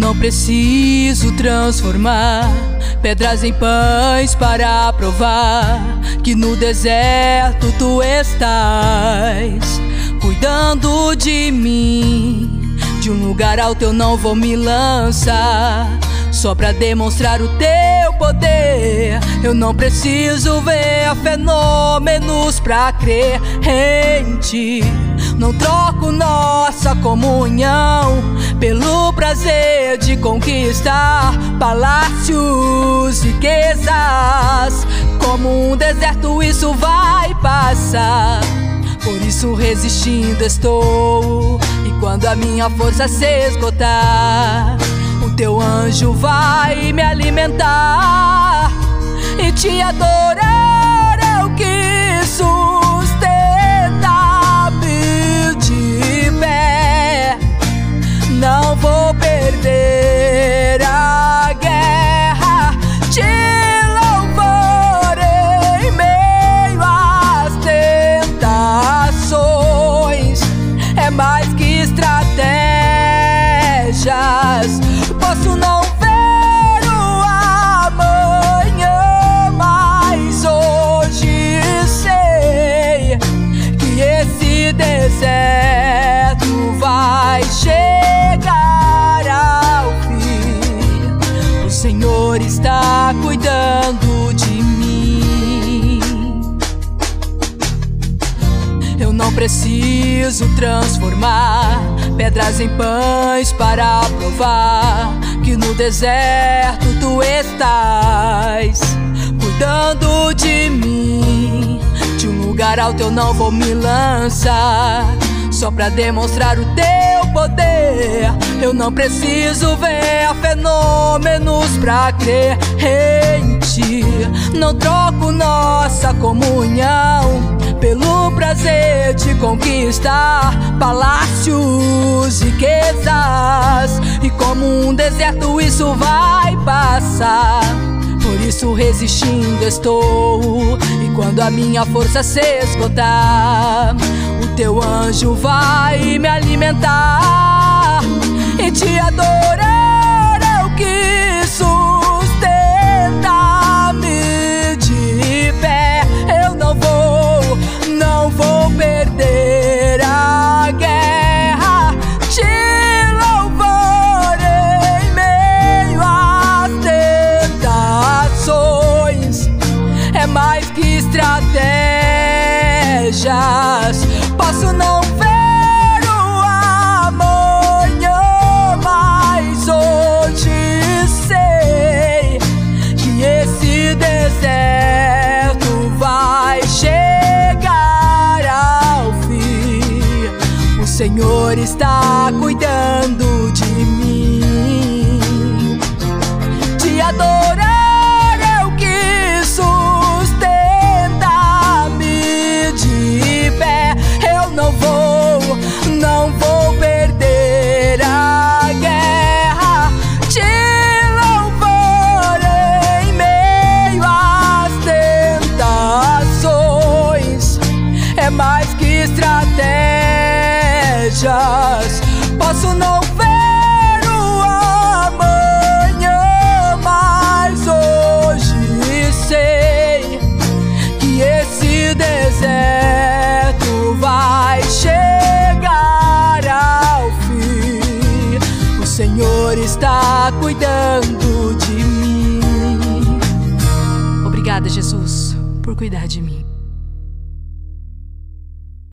não preciso transformar pedras em pães para provar que no deserto tu estás cuidando de mim. De um lugar alto eu não vou me lançar só pra demonstrar o teu poder. Eu não preciso ver fenômenos pra crer em ti. Não troco nossa comunhão pelo prazer de conquistar palácios, riquezas. Como um deserto isso vai passar, por isso resistindo estou. E quando a minha força se esgotar, o teu anjo vai me alimentar. E te adorar é o que sustenta-me de pé. Não vou perder a guerra, te louvarei em meio às tentações. É mais que estratégias. Posso não ver o amanhã, mas hoje sei que esse deserto vai chegar ao fim. O Senhor está cuidando de mim. Eu não preciso transformar pedras em pães para provar que no deserto tu estás cuidando de mim. De um lugar alto eu não vou me lançar só pra demonstrar o teu poder. Eu não preciso ver fenômenos pra crer em ti. Não troco nossa comunhão pelo prazer de conquistar palácios, riquezas. E como um deserto isso vai passar, por isso resistindo estou. E quando a minha força se esgotar, o teu anjo vai me alimentar. E te adorar é o que sustenta-me de pé. Eu não vou perder a guerra, te louvarei em meio às tentações. É mais que estratégias. Posso não ver o amanhã, mas hoje sei que esse deserto vai chegar ao fim. O Senhor está cuidando de mim. Te adorar é o que sustenta-me de pé. Eu não vou perder a guerra, te louvarei em meio às tentações. É mais que estratégias. Posso não ver o amanhã, mas hoje sei que esse deserto vai chegar ao fim. O Senhor está cuidando de mim. Obrigada, Jesus, por cuidar de mim.